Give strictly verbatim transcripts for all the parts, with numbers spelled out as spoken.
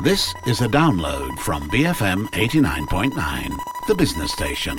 This is a download from B F M eighty-nine point nine, the business station.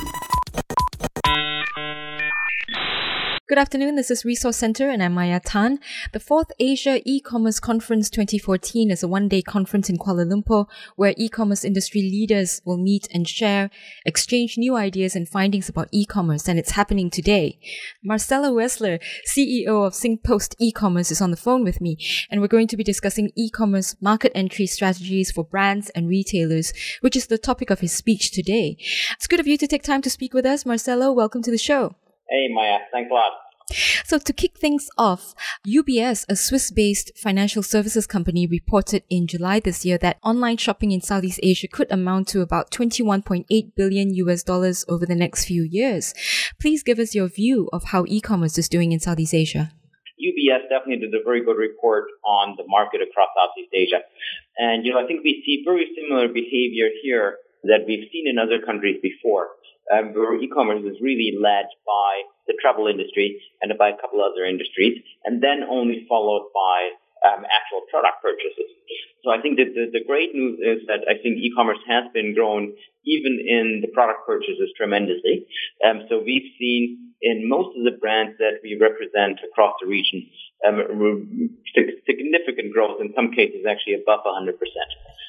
Good afternoon, this is Resource Center and I'm Maya Tan. The fourth Asia E-Commerce Conference twenty fourteen is a one-day conference in Kuala Lumpur where e-commerce industry leaders will meet and share, exchange new ideas and findings about e-commerce, and it's happening today. Marcella Wessler, C E O of SingPost E-Commerce, is on the phone with me, and we're going to be discussing e-commerce market entry strategies for brands and retailers, which is the topic of his speech today. It's good of you to take time to speak with us. Marcella, welcome to the show. Hey, Maya. Thanks a lot. So to kick things off, U B S, a Swiss-based financial services company, reported in July this year that online shopping in Southeast Asia could amount to about twenty-one point eight billion U S dollars over the next few years. Please give us your view of how e-commerce is doing in Southeast Asia. U B S definitely did a very good report on the market across Southeast Asia. And, you know, I think we see very similar behavior here that we've seen in other countries before. Um, where e-commerce is really led by the travel industry and by a couple other industries, and then only followed by um, actual product purchases. So I think that the, the great news is that I think e-commerce has been growing even in the product purchases tremendously. Um, so we've seen in most of the brands that we represent across the region um, significant growth, in some cases actually above one hundred percent.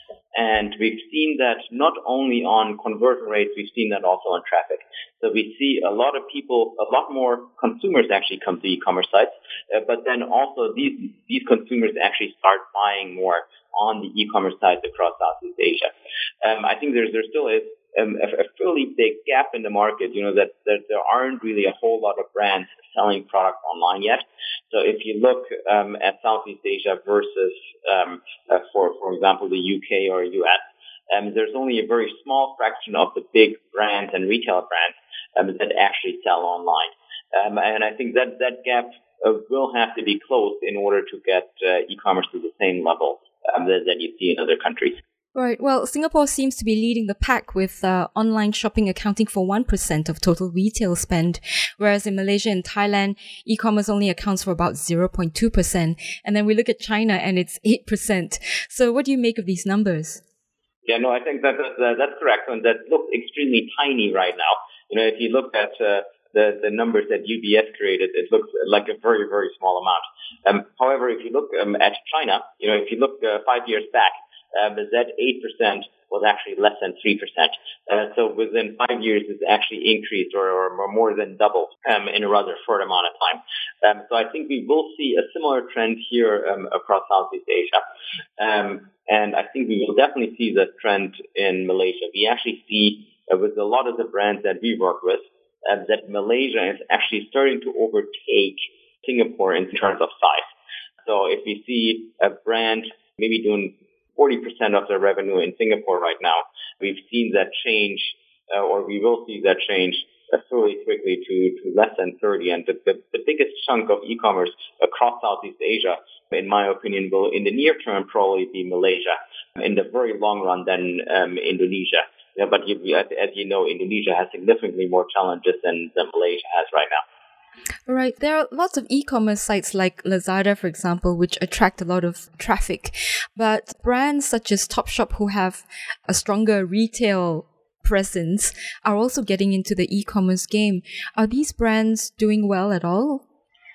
And we've seen that not only on conversion rates, we've seen that also on traffic. So we see a lot of people, a lot more consumers actually come to e-commerce sites, uh, but then also these these consumers actually start buying more on the e-commerce sites across Southeast Asia. Um, I think there's there still is um, a, a fairly big gap in the market, you know, that, that there aren't really a whole lot of brands selling product online yet. So if you look um, at Southeast Asia versus, um, uh, for for example, the U K or U S, um, there's only a very small fraction of the big brands and retail brands um, that actually sell online. Um, and I think that that gap uh, will have to be closed in order to get uh, e-commerce to the same level um, that, that you see in other countries. Right. Well, Singapore seems to be leading the pack with uh, online shopping accounting for one percent of total retail spend, whereas in Malaysia and Thailand, e-commerce only accounts for about zero point two percent. And then we look at China and it's eight percent. So what do you make of these numbers? Yeah, no, I think that, that that's correct. And that looks extremely tiny right now. You know, if you look at uh, the, the numbers that U B S created, it looks like a very, very small amount. Um, however, if you look um, at China, you know, if you look uh, five years back, Um, that eight percent was actually less than three percent. Uh, so within five years, it's actually increased or, or more than doubled um, in a rather short amount of time. Um, so I think we will see a similar trend here um, across Southeast Asia. Um, and I think we will definitely see the trend in Malaysia. We actually see uh, with a lot of the brands that we work with uh, that Malaysia is actually starting to overtake Singapore in terms of size. So if we see a brand maybe doing forty percent of their revenue in Singapore right now, we've seen that change, uh, or we will see that change uh, fairly quickly to, to less than thirty. And the, the, the biggest chunk of e-commerce across Southeast Asia, in my opinion, will in the near term probably be Malaysia. In the very long run, then um, Indonesia. Yeah, but you, as, as you know, Indonesia has significantly more challenges than, than Malaysia has right now. Right. There are lots of e-commerce sites like Lazada, for example, which attract a lot of traffic. But brands such as Topshop, who have a stronger retail presence, are also getting into the e-commerce game. Are these brands doing well at all?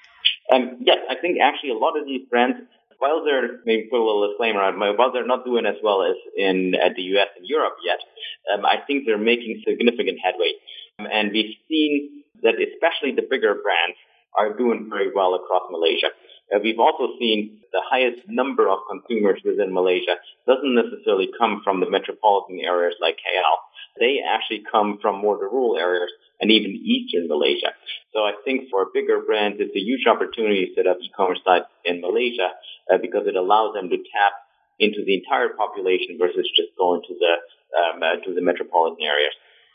Um, yes, I think actually a lot of these brands, while they're, maybe put a little disclaimer on, while they're not doing as well as in uh, the U S and Europe yet, um, I think they're making significant headway. Um, and we've seen that especially the bigger brands are doing very well across Malaysia. Uh, we've also seen the highest number of consumers within Malaysia doesn't necessarily come from the metropolitan areas like K L. They actually come from more the rural areas and even eastern Malaysia. So I think for bigger brands, it's a huge opportunity to set up e-commerce sites in Malaysia uh, because it allows them to tap into the entire population versus just going to the um, uh, to the metropolitan areas.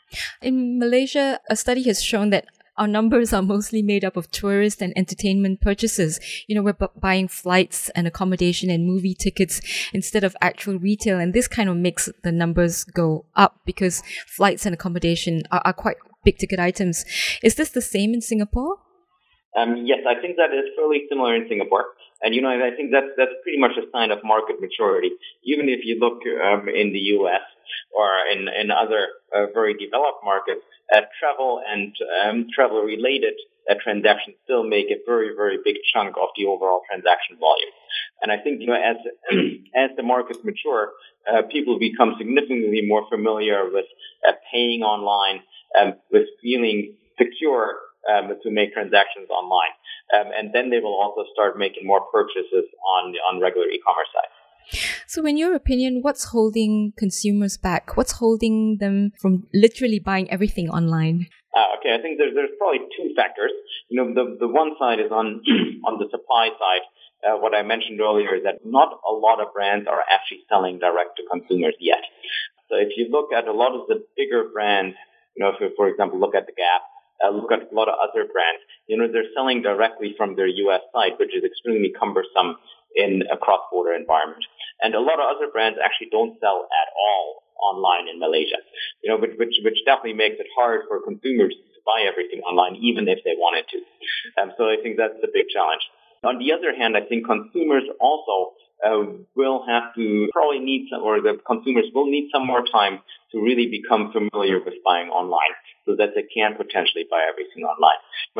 In Malaysia, a study has shown that our numbers are mostly made up of tourist and entertainment purchases. You know, we're b- buying flights and accommodation and movie tickets instead of actual retail. And this kind of makes the numbers go up because flights and accommodation are, are quite big ticket items. Is this the same in Singapore? Um, yes, I think that is fairly similar in Singapore. And, you know, I think that's, that's pretty much a sign of market maturity. Even if you look um, in the U S or in, in other uh, very developed markets, uh, travel and um, travel-related uh, transactions still make a very, very big chunk of the overall transaction volume. And I think, you know, as as the markets mature, uh, people become significantly more familiar with uh, paying online, um, with feeling secure um, to make transactions online. Um, and then they will also start making more purchases on the on regular e-commerce sites. So in your opinion, what's holding consumers back? What's holding them from literally buying everything online? Uh, okay, I think there's, there's probably two factors. You know, the, the one side is on on the supply side. Uh, what I mentioned earlier is that not a lot of brands are actually selling direct to consumers yet. So if you look at a lot of the bigger brands, you know, if you, for example, look at the Gap, Uh, look at a lot of other brands, you know, they're selling directly from their U S site, which is extremely cumbersome in a cross-border environment. And a lot of other brands actually don't sell at all online in Malaysia, you know, which, which, which definitely makes it hard for consumers to buy everything online, even if they wanted to. Um, so I think that's the big challenge. On the other hand, I think consumers also uh, will have to probably need some, or the consumers will need some more time to really become familiar with buying online, so that they can potentially buy everything online.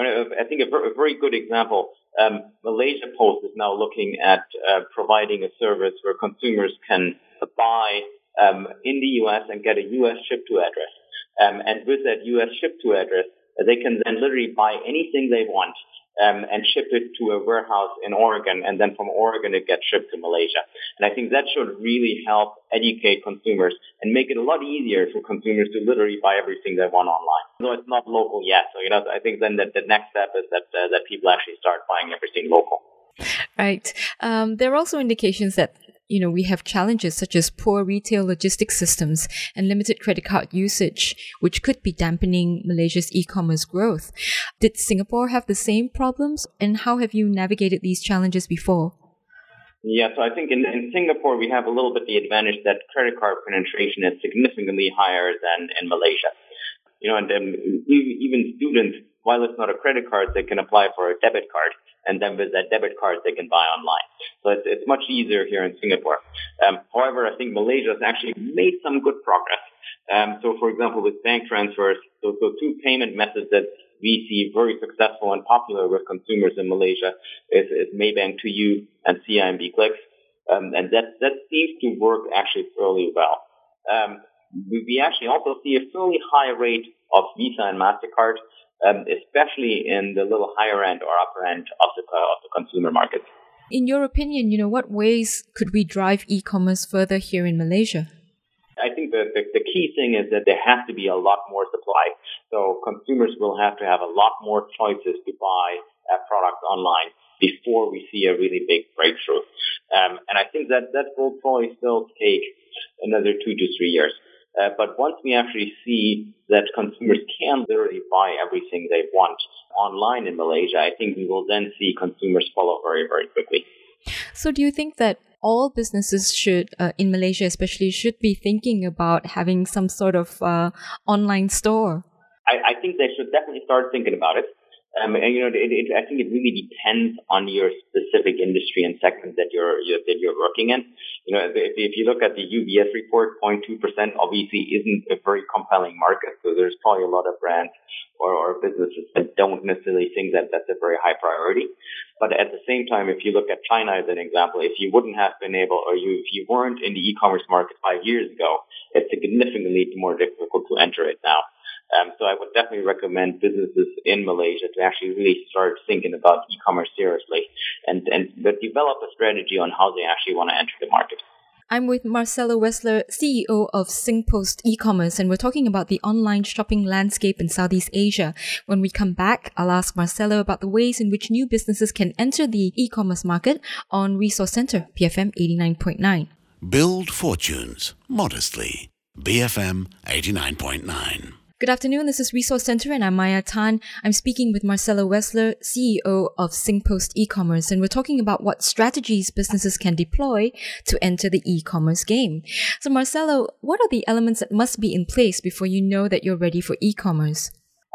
I think a very good example, um, Malaysia Post is now looking at uh, providing a service where consumers can buy um, in the U S and get a U S ship-to address. Um, and with that U S ship-to address, they can then literally buy anything they want Um, and ship it to a warehouse in Oregon, and then from Oregon it gets shipped to Malaysia. And I think that should really help educate consumers and make it a lot easier for consumers to literally buy everything they want online. Though it's not local yet, so you know, I think then that the next step is that uh, that people actually start buying everything local. Right. Um, there are also indications that you know, we have challenges such as poor retail logistics systems and limited credit card usage, which could be dampening Malaysia's e-commerce growth. Did Singapore have the same problems, and how have you navigated these challenges before? Yeah, so I think in, in Singapore, we have a little bit the advantage that credit card penetration is significantly higher than in Malaysia. You know, and um, even students, while it's not a credit card, they can apply for a debit card. And then with that debit card, they can buy online. So it's, it's much easier here in Singapore. Um, however, I think Malaysia has actually made some good progress. Um, so, for example, with bank transfers, so, so two payment methods that we see very successful and popular with consumers in Malaysia is, is Maybank to You and C I M B Clicks. Um, and that, that seems to work actually fairly well. Um, we, we actually also see a fairly high rate of Visa and MasterCard, Um, especially in the little higher end or upper end of the uh, of the consumer market. In your opinion, you know, what ways could we drive e-commerce further here in Malaysia? I think the, the, the key thing is that there has to be a lot more supply. So consumers will have to have a lot more choices to buy a product online before we see a really big breakthrough. Um, and I think that that will probably still take another two to three years. Uh, but once we actually see that consumers can literally buy everything they want online in Malaysia, I think we will then see consumers follow very, very quickly. So do you think that all businesses should, uh, in Malaysia especially, should be thinking about having some sort of uh, online store? I, I think they should definitely start thinking about it. Um, and you know, it, it, I think it really depends on your specific industry and segment that you're, you're that you're working in. You know, if, if you look at the U B S report, zero point two percent obviously isn't a very compelling market. So there's probably a lot of brands or, or businesses that don't necessarily think that that's a very high priority. But at the same time, if you look at China as an example, if you wouldn't have been able, or you if you weren't in the e-commerce market five years ago, it's significantly more difficult to enter it now. Um, so I would definitely recommend businesses in Malaysia to actually really start thinking about e-commerce seriously and, and develop a strategy on how they actually want to enter the market. I'm with Marcelo Wessler, C E O of SingPost e-commerce, and we're talking about the online shopping landscape in Southeast Asia. When we come back, I'll ask Marcelo about the ways in which new businesses can enter the e-commerce market on Resource Center, B F M eighty-nine point nine. Build fortunes modestly. B F M eighty-nine point nine. Good afternoon, this is Resource Center and I'm Maya Tan. I'm speaking with Marcelo Wessler, C E O of SingPost e-commerce, and we're talking about what strategies businesses can deploy to enter the e-commerce game. So Marcelo, what are the elements that must be in place before you know that you're ready for e-commerce? Okay,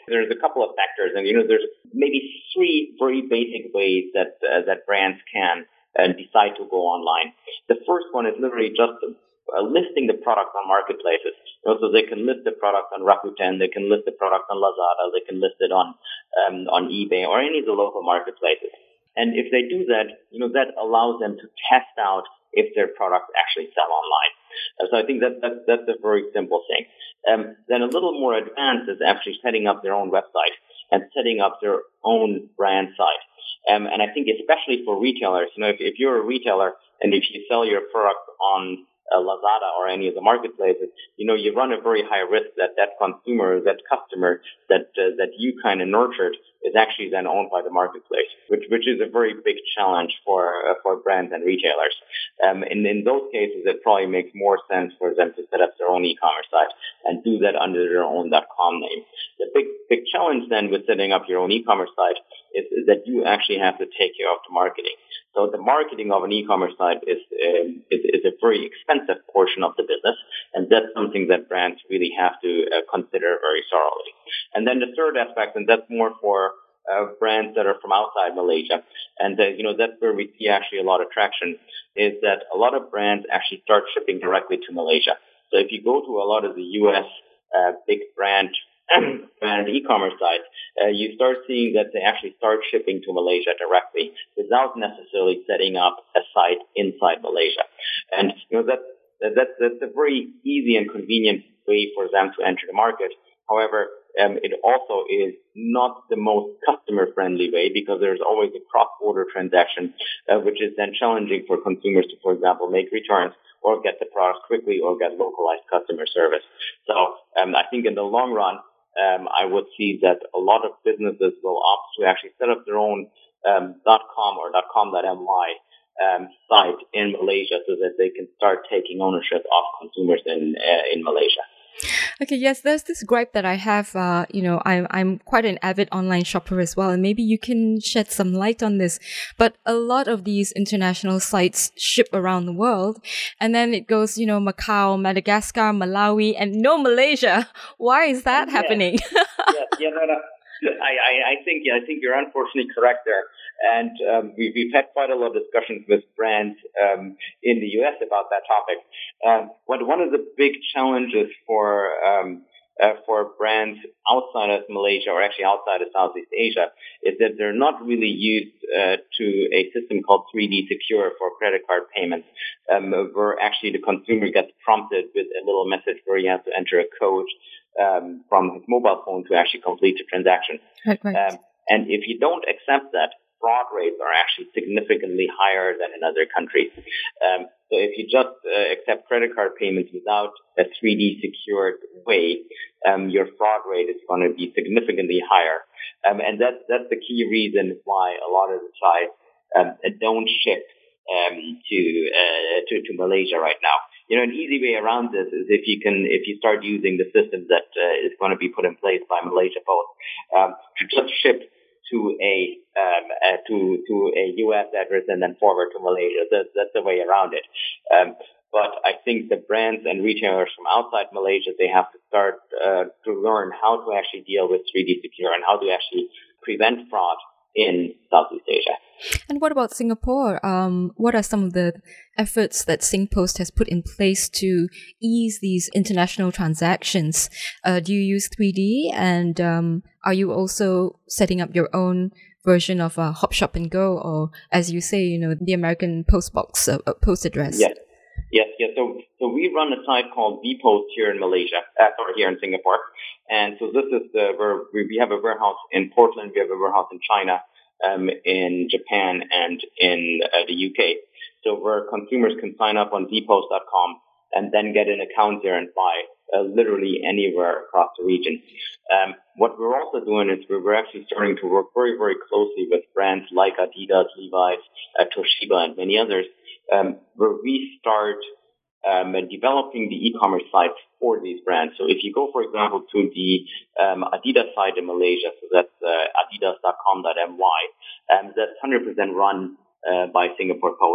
there's a couple of factors, and you know, there's maybe three very basic ways that uh, that brands can uh, decide to go online. The first one is literally just uh, listing the product on marketplaces. You know, so they can list the product on Rakuten, they can list the product on Lazada, they can list it on um, on eBay or any of the local marketplaces. And if they do that, you know, that allows them to test out if their products actually sell online. Uh, so I think that, that that's a very simple thing. Um, then a little more advanced is actually setting up their own website and setting up their own brand site. Um, and I think especially for retailers, you know, if, if you're a retailer and if you sell your product on uh, Lazada or any of the marketplaces, you know, you run a very high risk that that consumer, that customer that uh, that you kind of nurtured is actually then owned by the marketplace, which which is a very big challenge for uh, for brands and retailers. Um, and in those cases, it probably makes more sense for them to set up their own e-commerce site and do that under their own .com name. The big big challenge then with setting up your own e-commerce site is, is that you actually have to take care of the marketing. So the marketing of an e-commerce site is, um, is is a very expensive portion of the business, and that's something that brands really have to uh, consider very thoroughly. And then the third aspect, and that's more for uh, brands that are from outside Malaysia, and uh, you know that's where we see actually a lot of traction, is that a lot of brands actually start shipping directly to Malaysia. So if you go to a lot of the U S uh, big brand brand e-commerce sites, uh, you start seeing that they actually start shipping to Malaysia directly without necessarily setting up a site inside Malaysia. And you know that that's that's a very easy and convenient way for them to enter the market. However, um, it also is not the most customer-friendly way because there's always a cross-border transaction, uh, which is then challenging for consumers to, for example, make returns or get the product quickly or get localized customer service. So um, I think in the long run, um, I would see that a lot of businesses will opt to actually set up their own um, .com or .com.my um, site in Malaysia so that they can start taking ownership of consumers in uh, in Malaysia. Okay, yes, there's this gripe that I have. Uh, you know, I'm I'm quite an avid online shopper as well, and maybe you can shed some light on this. But a lot of these international sites ship around the world, and then it goes, you know, Macau, Madagascar, Malawi, and no Malaysia. Why is that yes. happening? yes, yeah, no, no. I, I, I think yeah, I think you're unfortunately correct there, and um, we, we've had quite a lot of discussions with brands um, in the U S about that topic. Um, one one of the big challenges for um, uh, for brands outside of Malaysia or actually outside of Southeast Asia is that they're not really used uh, to a system called three D Secure for credit card payments, um, where actually the consumer gets prompted with a little message where he has to enter a code Um, from his mobile phone to actually complete the transaction. Right, right. Um, and if you don't accept that, fraud rates are actually significantly higher than in other countries. Um, so if you just uh, accept credit card payments without a three D secured way, um, your fraud rate is going to be significantly higher. Um, and that's, that's the key reason why a lot of the sites um, don't ship um, to, uh, to to Malaysia right now. You know, an easy way around this is if you can, if you start using the system that uh, is going to be put in place by Malaysia Post, um, to just ship to a um, uh, to to a U S address and then forward to Malaysia. That's that's the way around it. Um, but I think the brands and retailers from outside Malaysia, they have to start uh, to learn how to actually deal with three D Secure and how to actually prevent fraud in Southeast Asia. And what about Singapore? Um, what are some of the efforts that SingPost has put in place to ease these international transactions? Uh, do you use three D? And um, are you also setting up your own version of a Hop Shop and Go, or as you say, you know, the American post box, uh, post address? Yes, yes, yes. So, so we run a site called vPost here in Malaysia, uh, or here in Singapore. And so this is the, where we have a warehouse in Portland, we have a warehouse in China, um, in Japan, and in uh, the U K. So where consumers can sign up on vpost dot com and then get an account there and buy uh, literally anywhere across the region. Um, what we're also doing is we're actually starting to work very, very closely with brands like Adidas, Levi's, uh, Toshiba, and many others, um, where we start Um, developing the e-commerce sites for these brands. So if you go, for example, to the um, Adidas site in Malaysia, so that's uh, adidas dot com dot my, um, that's one hundred percent run uh, by Singapore Post.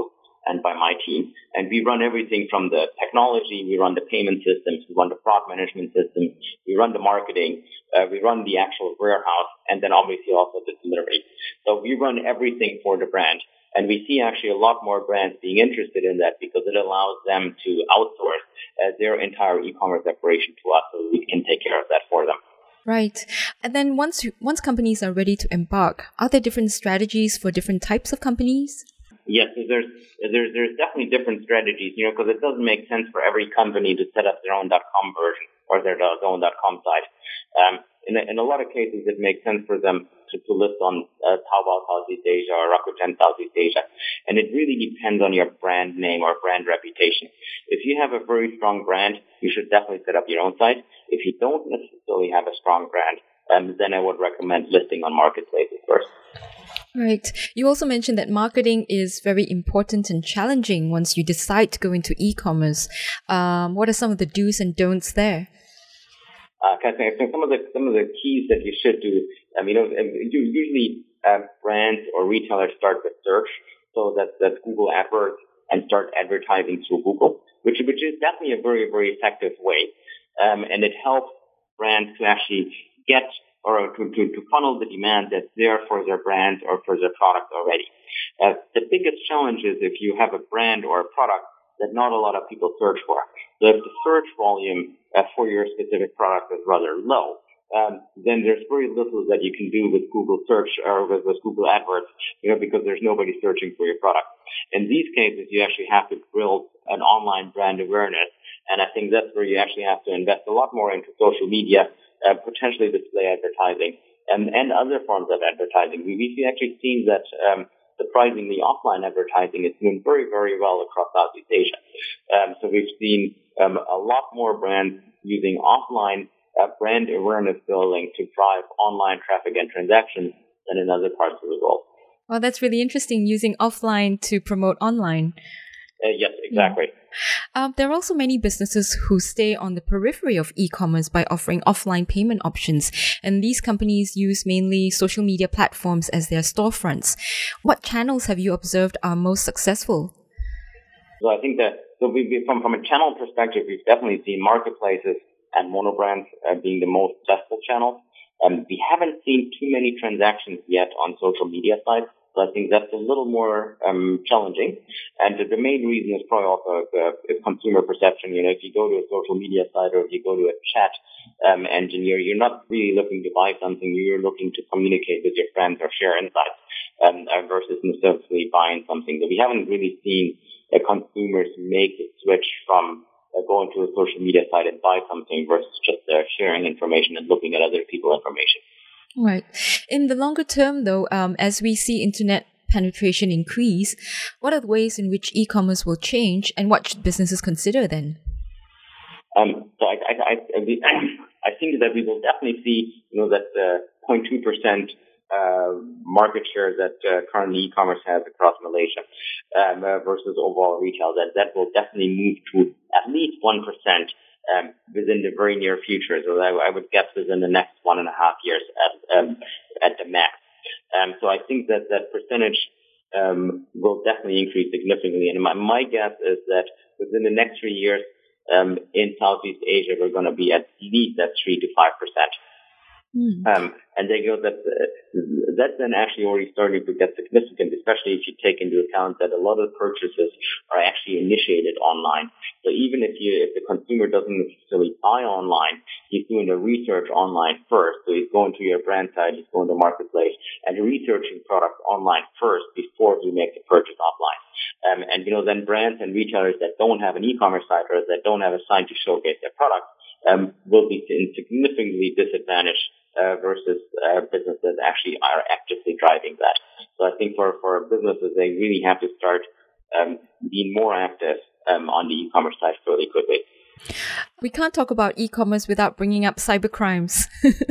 and by my team. And we run everything from the technology, we run the payment systems, we run the fraud management system, we run the marketing, uh, we run the actual warehouse, and then obviously also the delivery. So we run everything for the brand. And we see actually a lot more brands being interested in that because it allows them to outsource uh, their entire e-commerce operation to us so we can take care of that for them. Right. And then once you, once companies are ready to embark, are there different strategies for different types of companies? Yes, so there's, there's, there's definitely different strategies, you know, because it doesn't make sense for every company to set up their own .com version or their own .com site. Um, in, a, in a lot of cases, it makes sense for them to, to list on uh, Taobao Southeast Asia or Rakuten Southeast Asia. And it really depends on your brand name or brand reputation. If you have a very strong brand, you should definitely set up your own site. If you don't necessarily have a strong brand, um, then I would recommend listing on marketplaces first. Right. You also mentioned that marketing is very important and challenging once you decide to go into e-commerce. Um, what are some of the do's and don'ts there? Uh, I think some of the some of the keys that you should do. Um, you know, usually uh, brands or retailers start with search, so that's that's Google AdWords, and start advertising through Google, which which is definitely a very very effective way, um, and it helps brands to actually get or to, to, to funnel the demand that's there for their brand or for their product already. Uh, the biggest challenge is if you have a brand or a product that not a lot of people search for. So if the search volume uh, for your specific product is rather low, um, then there's very little that you can do with Google search or with, with Google AdWords, you know, because there's nobody searching for your product. In these cases, you actually have to build an online brand awareness, and I think that's where you actually have to invest a lot more into social media, uh, potentially display advertising, and, and other forms of advertising. We, we've actually seen that um, surprisingly, offline advertising is doing very, very well across Southeast Asia. Um, so we've seen um, a lot more brands using offline uh, brand awareness building to drive online traffic and transactions than in other parts of the world. Well, that's really interesting, using offline to promote online. Uh, yes, exactly. Yeah. Um, there are also many businesses who stay on the periphery of e-commerce by offering offline payment options, and these companies use mainly social media platforms as their storefronts. What channels have you observed are most successful? So I think that so we, we, from, from a channel perspective, we've definitely seen marketplaces and monobrands uh, being the most successful channels. Um, we haven't seen too many transactions yet on social media sites. So I think that's a little more um, challenging. And the main reason is probably also uh, is consumer perception. You know, if you go to a social media site or if you go to a chat um, engine, you're, you're not really looking to buy something. You're looking to communicate with your friends or share insights um, versus necessarily buying something. So we haven't really seen uh, consumers make a switch from uh, going to a social media site and buy something versus just uh, sharing information and looking at other people's information. Right. In the longer term, though, um, as we see internet penetration increase, what are the ways in which e-commerce will change, and what should businesses consider then? Um, so I, I, I, I think that we will definitely see, you know, that the zero point two percent uh, market share that uh, currently e-commerce has across Malaysia um, uh, versus overall retail, that that will definitely move to at least one percent. Um, within the very near future, so I, I would guess within the next one and a half years at um, at the max. Um, so I think that that percentage um, will definitely increase significantly. And my, my guess is that within the next three years um, in Southeast Asia, we're going to be at least at three to five percent. Mm. Um, and they go that uh, that's then actually already starting to get significant, especially if you take into account that a lot of purchases are actually initiated online. So even if you if the consumer doesn't necessarily buy online, he's doing the research online first. So he's going to your brand site, he's going to marketplace, and researching products online first before he makes a purchase offline. Um, and you know then brands and retailers that don't have an e-commerce site or that don't have a site to showcase their products um, will be significantly disadvantaged. Uh, versus uh, businesses that actually are actively driving that. So I think for, for businesses, they really have to start um, being more active um, on the e-commerce side fairly quickly. We can't talk about e-commerce without bringing up cybercrimes.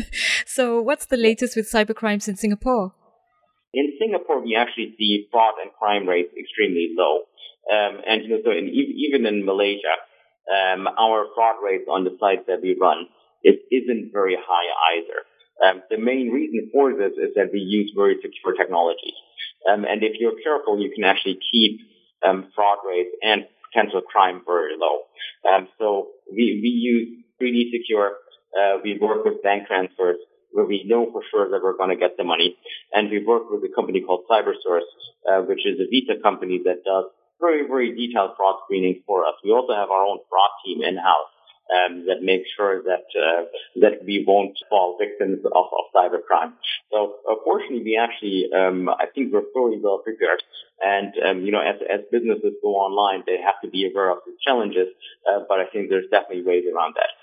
So what's the latest with cybercrimes in Singapore? In Singapore, we actually see fraud and crime rates extremely low. Um, and you know, so in, even in Malaysia, um, our fraud rates on the sites that we run, it isn't very high either. Um, the main reason for this is that we use very secure technologies. Um, and if you're careful, you can actually keep um, fraud rates and potential crime very low. Um, so we, we use three D Secure. Uh, we work with bank transfers where we know for sure that we're going to get the money. And we work with a company called CyberSource, uh, which is a Visa company that does very, very detailed fraud screening for us. We also have our own fraud team in-house um, that makes sure that uh, that we won't fall victims of, of cybercrime. So, uh, fortunately, we actually, um, I think we're fairly well prepared. And, um, you know, as, as businesses go online, they have to be aware of the challenges, uh, but I think there's definitely ways around that.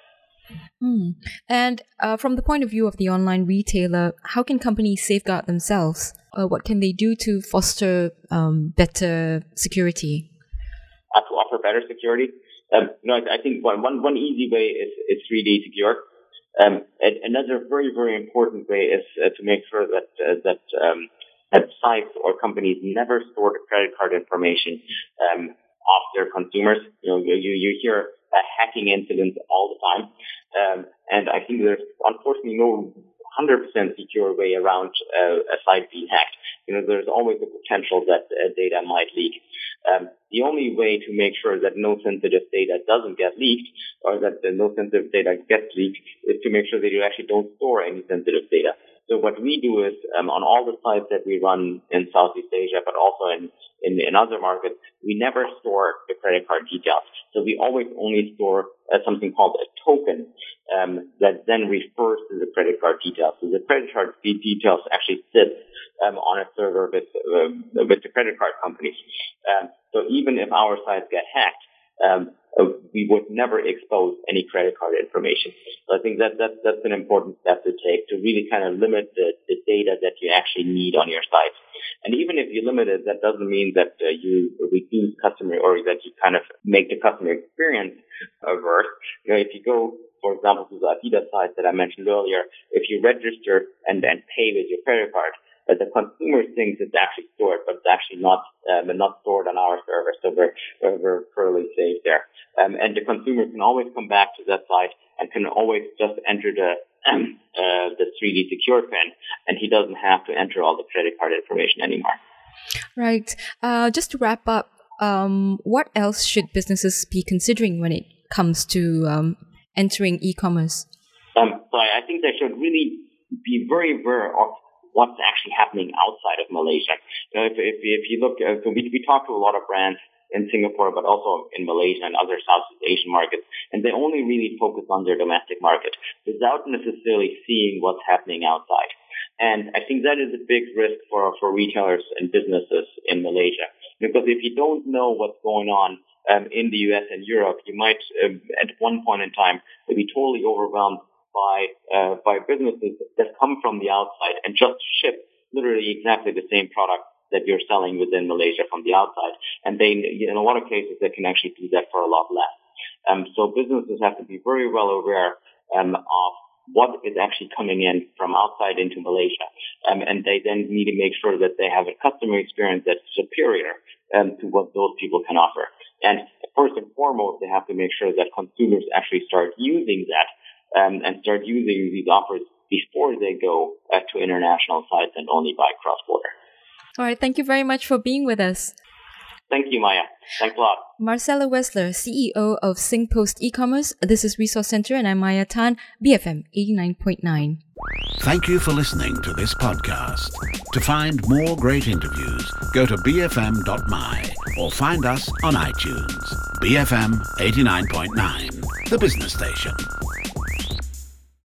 Mm. And uh, from the point of view of the online retailer, how can companies safeguard themselves? Uh, what can they do to foster um, better security? Uh, to offer better security? Um, you know, I, I think one, one, one easy way is, is three D Secure. Um, and another very, very important way is uh, to make sure that uh, that um, that sites or companies never store the credit card information um, of their consumers. You know, you, you hear uh, hacking incidents all the time. Um, and I think there's unfortunately no one hundred percent secure way around uh, a site being hacked. You know, there's always the potential that uh, data might leak. Um, the only way to make sure that no sensitive data doesn't get leaked or that uh, no sensitive data gets leaked is to make sure that you actually don't store any sensitive data. So what we do is um, on all the sites that we run in Southeast Asia, but also in, in, in other markets, we never store the credit card details. So we always only store uh, something called a token um, that then refers to the credit card details. So the credit card details actually sit um, on a server with, uh, with the credit card companies. Um, so even if our sites get hacked, um, uh, we would never expose any credit card information. So I think that, that that's an important step to take to really kind of limit the, the data that you actually need on your site. And even if you limit it, that doesn't mean that uh, you reduce customer or that you kind of make the customer experience uh, worse. You know, if you go, for example, to the Adidas site that I mentioned earlier, if you register and then pay with your credit card, uh, the consumer thinks it's actually stored, but it's actually not um, not stored on our server. So we're, we're fairly safe there. Um, and the consumer can always come back to that site and can always just enter the um, uh, the three D Secure PIN, and he doesn't have to enter all the credit card information anymore. Right. Uh, just to wrap up, um, what else should businesses be considering when it comes to um, entering e-commerce? Um, so I think they should really be very aware of what's actually happening outside of Malaysia. You know, if, if, if you look, uh, so we, we talk to a lot of brands in Singapore, but also in Malaysia and other Southeast Asian markets, and they only really focus on their domestic market without necessarily seeing what's happening outside. And I think that is a big risk for, for retailers and businesses in Malaysia. Because if you don't know what's going on um, in the U S and Europe, you might, um, at one point in time, be totally overwhelmed by uh, by businesses that come from the outside and just ship literally exactly the same product that you're selling within Malaysia from the outside. And they, in a lot of cases, they can actually do that for a lot less. Um, so businesses have to be very well aware um, of what is actually coming in from outside into Malaysia. Um, and they then need to make sure that they have a customer experience that's superior um, to what those people can offer. And first and foremost, they have to make sure that consumers actually start using that um, and start using these offers before they go uh, to international sites and only buy cross-border. All right. Thank you very much for being with us. Thank you, Maya. Thanks a lot. Marcelo Wessler, C E O of SingPost E-Commerce. This is Resource Center, and I'm Maya Tan, B F M eighty-nine point nine. Thank you for listening to this podcast. To find more great interviews, go to b f m dot m y or find us on iTunes. B F M eighty-nine point nine, the business station.